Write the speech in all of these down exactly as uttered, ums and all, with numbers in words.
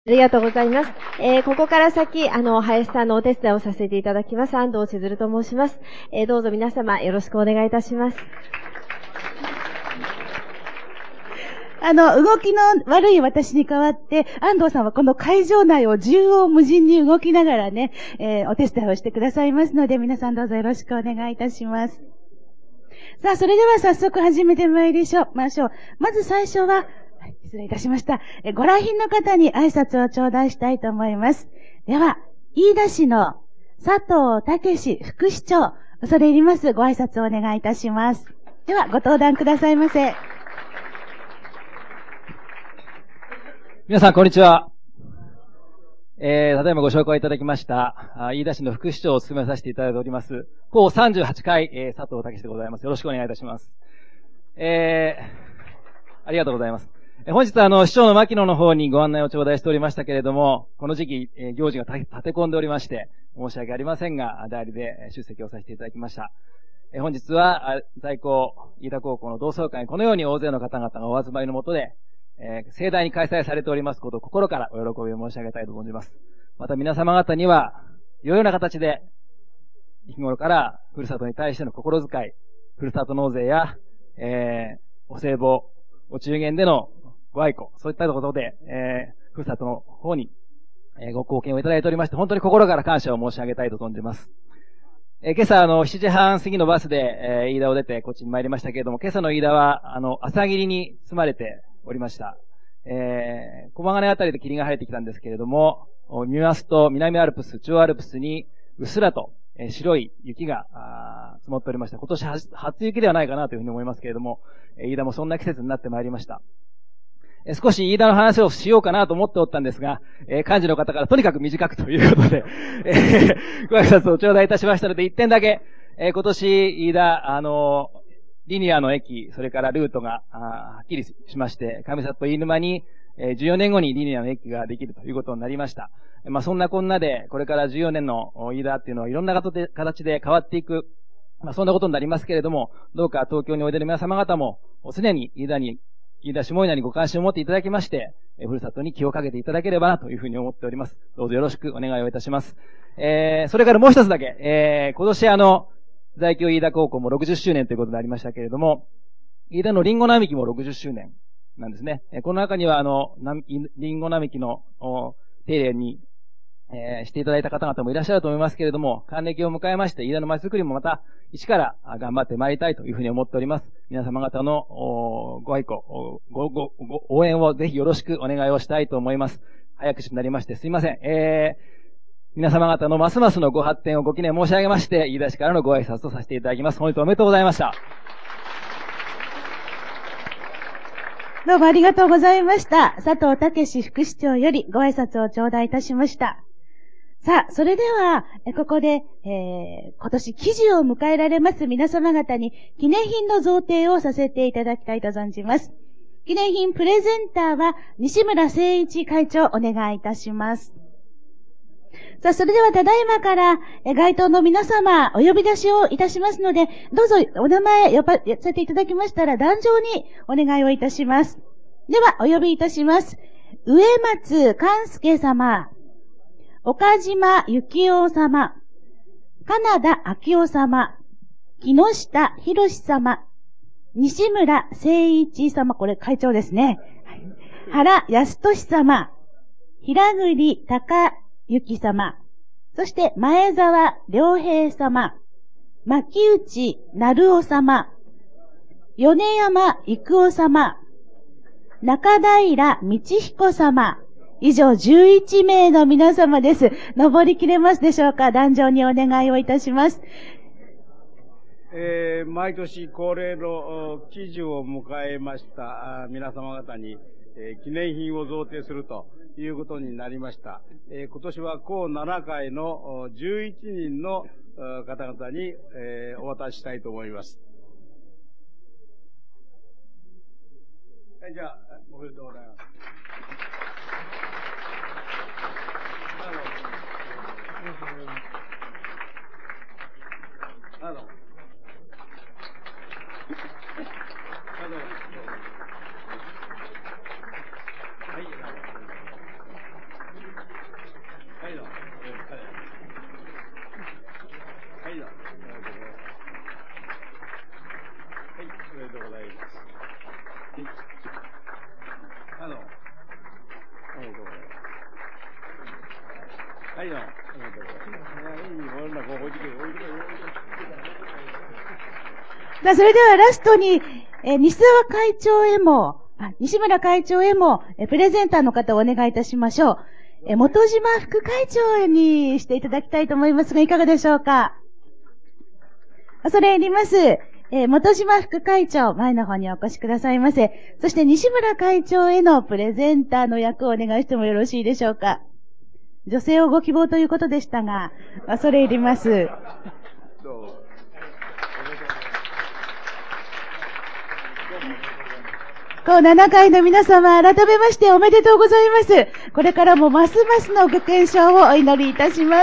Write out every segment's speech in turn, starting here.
ありがとうございます。えー、ここから先、あの、林さんのお手伝いをさせていただきます。安藤千鶴と申します。えー、どうぞ皆様よろしくお願いいたします。 あの、動きの悪い私に代わって、安藤さんはこの会場内を縦横無尽に動きながらね、えー、お手伝いをしてくださいますので、皆さんどうぞよろしくお願いいたします。さあ、それでは早速始めてまいりましょう。まず最初は、失礼いたしました。えご来賓の方に挨拶を頂戴したいと思います。では、飯田市の佐藤武副市長、恐れ入りますご挨拶をお願いいたします。では、ご登壇くださいませ。 皆さん、こんにちは。えー、ただいまご紹介いただきました、飯田市の副市長を務めさせていただいております、こうさんじゅうはちかい、えー、佐藤武でございます。よろしくお願いいたします。えー、ありがとうございます。本日はあの、市長の牧野の方にご案内を頂戴しておりましたけれども、この時期、えー、行事が立て込んでおりまして、申し訳ありませんが、代理で出席をさせていただきました。えー、本日は、在校、飯田高校の同窓会にこのように大勢の方々がお集まりのもとで、えー、盛大に開催されておりますことを心からお喜びを申し上げたいと存じます。また皆様方には、良いような形で、日頃からふるさとに対しての心遣い、ふるさと納税や、えー、お歳暮、お中元でのご愛顧、そういったところで、えー、ふるさとの方に、えー、ご貢献をいただいておりまして、本当に心から感謝を申し上げたいと存じます。えー、今朝、あの、しちじはん過ぎのバスで、えー、飯田を出てこっちに参りましたけれども、今朝の飯田は、あの、朝霧に包まれておりました。えー、駒ヶ根あたりで霧が晴れてきたんですけれども、見ますと、南アルプス、中央アルプスに、うっすらと、えー、白い雪が、積もっておりました。今年初雪ではないかなというふうに思いますけれども、えー、飯田もそんな季節になってまいりました。えー、少し飯田の話をしようかなと思っておったんですが、えー、幹事の方からとにかく短くということで、えー、ご挨拶を頂戴いたしましたので、一点だけ、えー、今年飯田、あのー、リニアの駅、それからルートが、はっきりしまして、上里飯沼に、えー、じゅうよねんごにリニアの駅ができるということになりました。まあ、そんなこんなで、これからじゅうよねんの飯田っていうのはいろんな形で変わっていく、まあ、そんなことになりますけれども、どうか東京においでの皆様方も、常に飯田に、飯田下稲にご関心を持っていただきまして、えー、ふるさとに気をかけていただければなというふうに思っております。どうぞよろしくお願いをいたします。えー、それからもう一つだけ、えー、今年あの、在京飯田高校もろくじゅっしゅうねんということになりましたけれども、飯田のリンゴ並木もろくじゅっしゅうねんなんですね。この中にはあの、リンゴ並木の手入れに、えー、していただいた方々もいらっしゃると思いますけれども、還暦を迎えまして、飯田の街づくりもまた一から頑張ってまいりたいというふうに思っております。皆様方のご愛顧、ご、ご、ご、応援をぜひよろしくお願いをしたいと思います。早口になりましてすいません。えー皆様方のますますのご発展をご記念申し上げまして、飯田市からのご挨拶とさせていただきます。本日おめでとうございました。 どうもありがとうございました。佐藤武副市長よりご挨拶を頂戴いたしました。さあ、それでは、ここで、えー、今年喜寿を迎えられます皆様方に記念品の贈呈をさせていただきたいと存じます。記念品プレゼンターは西村誠一会長お願いいたします。さあ、それではただいまから、該当の皆様、お呼び出しをいたしますので、どうぞお名前呼ばせていただきましたら、壇上にお願いをいたします。では、お呼びいたします。植松寛介様、岡島幸夫様、金田昭夫様、木下博様、西村誠一様、これ会長ですね。原康俊様、平栗隆ゆき様、そして前澤良平様、牧内成夫様、米山育夫様、中平道彦様、以上じゅういちめいの皆様です。登りきれますでしょうか。壇上にお願いをいたします。 えー、毎年恒例の喜寿を迎えました皆様方に、えー、記念品を贈呈するということになりました。えー、今年はこうななかいのじゅういちにんの方々に、えー、お渡ししたいと思います。はい、じゃあ、おめでとうございます。あの、はい。 はいよ。 さあ、それではラストに、えー、西澤会長へも、あ、西村会長へも、えー、プレゼンターの方をお願いいたしましょう。えー、元島副会長にしていただきたいと思いますが、いかがでしょうか。恐れ入ります。えー、元島副会長、前の方にお越しくださいませ。そして西村会長へのプレゼンターの役をお願いしてもよろしいでしょうか。女性をご希望ということでしたが、恐れ入ります。こうななかいの皆様、改めましておめでとうございます。これからもますますのご健勝をお祈りいたします。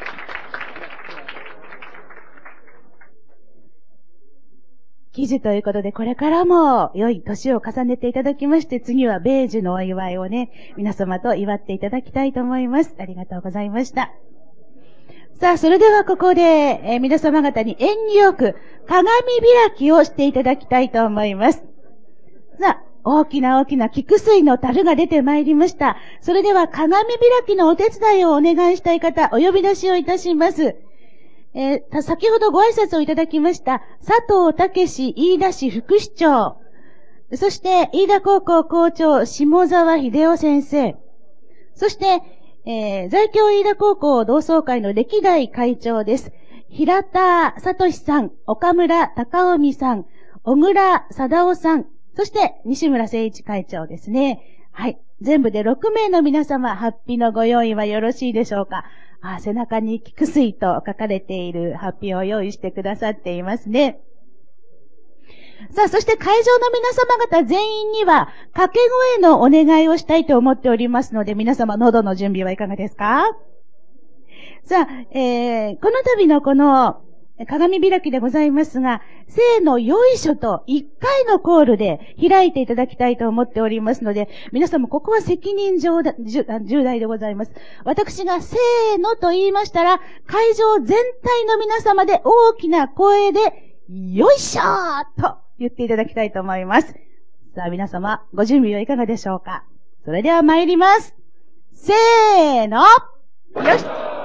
喜寿ということで、これからも良い年を重ねていただきまして、次は米寿のお祝いをね、皆様と祝っていただきたいと思います。ありがとうございました。さあ、それではここで、えー、皆様方に縁起よく鏡開きをしていただきたいと思います。さあ、大きな大きな菊水の樽が出てまいりました。それでは鏡開きのお手伝いをお願いしたい方、お呼び出しをいたします。えー、先ほどご挨拶をいただきました、佐藤武史飯田市副市長。そして、飯田高校校長、下沢秀夫先生。そして、えー、在京飯田高校同窓会の歴代会長です。平田聡さん、岡村隆臣さん、小倉貞夫さん、そして、西村誠一会長ですね。はい。全部でろくめいの皆様、ハッピーのご用意はよろしいでしょうか。あ、背中に菊水と書かれているハッピーを用意してくださっていますね。さあ、そして会場の皆様方全員には、掛け声のお願いをしたいと思っておりますので、皆様喉の準備はいかがですか？さあ、えー、この度のこの、鏡開きでございますが、せーのよいしょといっかいのコールで開いていただきたいと思っておりますので、皆様ここは責任重大でございます。私がせーのと言いましたら、会場全体の皆様で大きな声で、よいしょーと言っていただきたいと思います。さあ皆様、ご準備はいかがでしょうか。それでは参ります。せーの、よし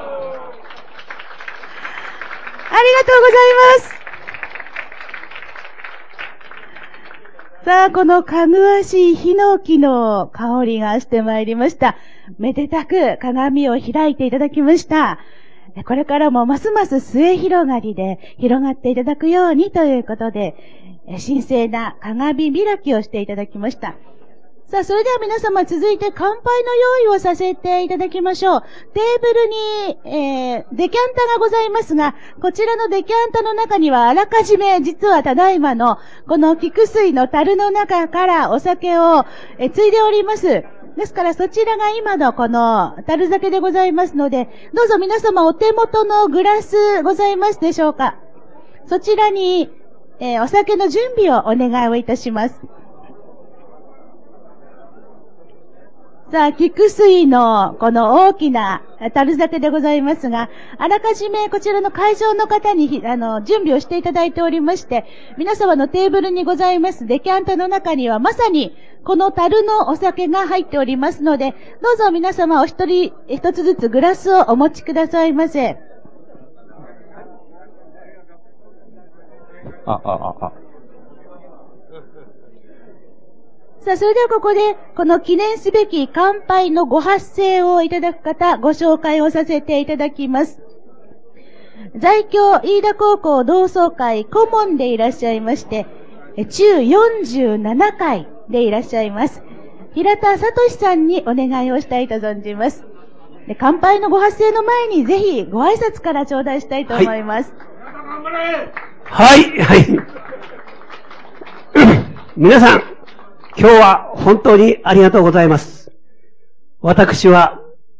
ありがとうございます。さあ、このかぐわしいヒノキの香りがしてまいりました。めでたく鏡を開いていただきました。これからもますます末広がりで広がっていただくようにということで、神聖な鏡開きをしていただきました。さあ、それでは皆様続いて乾杯の用意をさせていただきましょう。テーブルに、えー、デキャンタがございますが、こちらのデキャンタの中にはあらかじめ、実はただいまの、この菊水の樽の中からお酒を、えー、ついでおります。ですからそちらが今のこの樽酒でございますので、どうぞ皆様お手元のグラスございますでしょうか。そちらに、えー、お酒の準備をお願いをいたします。さあ、菊水のこの大きな樽酒でございますが、あらかじめこちらの会場の方にあの準備をしていただいておりまして、皆様のテーブルにございますデキャンタの中にはまさにこの樽のお酒が入っておりますので、どうぞ皆様お一人一つずつグラスをお持ちくださいませ。 あ、あ、あ、あ。 さあ、それではここで、この記念すべき乾杯のご発声をいただく方、ご紹介をさせていただきます。在京飯田高校同窓会顧問でいらっしゃいまして、中よんじゅうななかいでいらっしゃいます。平田聡さんにお願いをしたいと存じます。で、乾杯のご発声の前にぜひご挨拶から頂戴したいと思います。 はい、はい、はい。皆さん、今日は本当にありがとうございます。私は、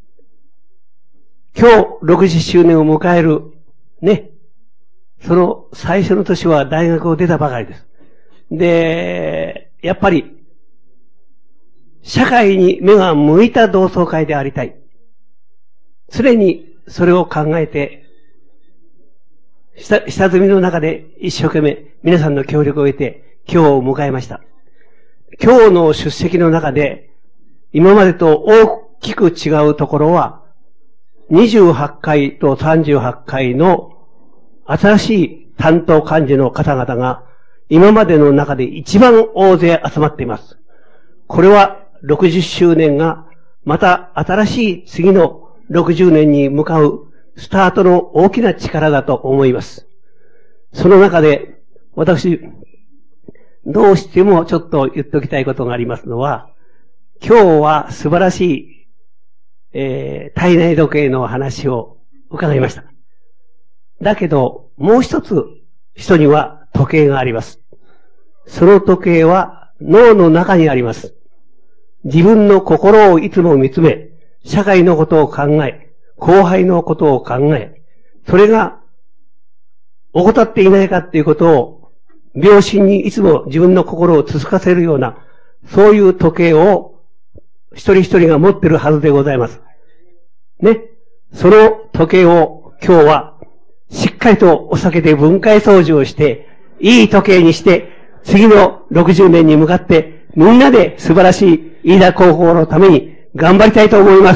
今日ろくじゅっしゅうねんを迎える、ね、その最初の年は大学を出たばかりです。で、やっぱり、社会に目が向いた同窓会でありたい。常にそれを考えて、下、下積みの中で一生懸命皆さんの協力を得て今日を迎えました。今日の出席の中で、今までと大きく違うところは、 にじゅうはちかいとさんじゅうはちかいの新しい担当幹事の方々が今までの中で一番大勢集まっています。これはろくじゅっしゅうねんがまた新しい次のろくじゅうねんに向かうスタートの大きな力だと思います。その中で私、どうしてもちょっと言っておきたいことがありますのは、今日は素晴らしい、えー、体内時計の話を伺いました。だけど、もう一つ人には時計があります。その時計は脳の中にあります。自分の心をいつも見つめ、社会のことを考え、後輩のことを考え、それが怠っていないかっていうことを、秒針にいつも自分の心を続かせるような、そういう時計を一人一人が持ってるはずでございます。ね。その時計を今日はしっかりとお酒で分解掃除をして、いい時計にして、次のろくじゅうねんに向かって、みんなで素晴らしい飯田高校のために頑張りたいと思います。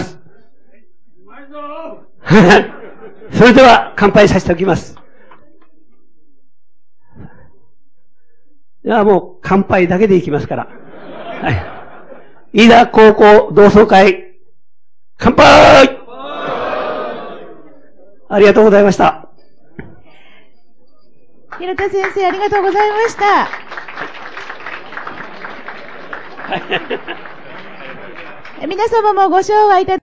それでは乾杯させておきます。いや、もう乾杯だけでいきますから。はい。飯田高校同窓会、乾杯！ありがとうございました。 平田先生、ありがとうございました。皆様もご唱和いただ